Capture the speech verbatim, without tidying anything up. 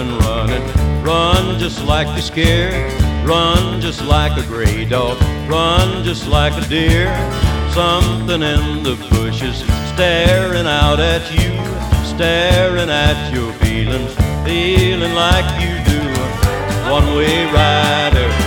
running, running. Run just like you're scared. Run just like a gray dog. Run just like a deer. Something in the bushes staring out at you, staring at your feelings, feeling like you do. One-way rider,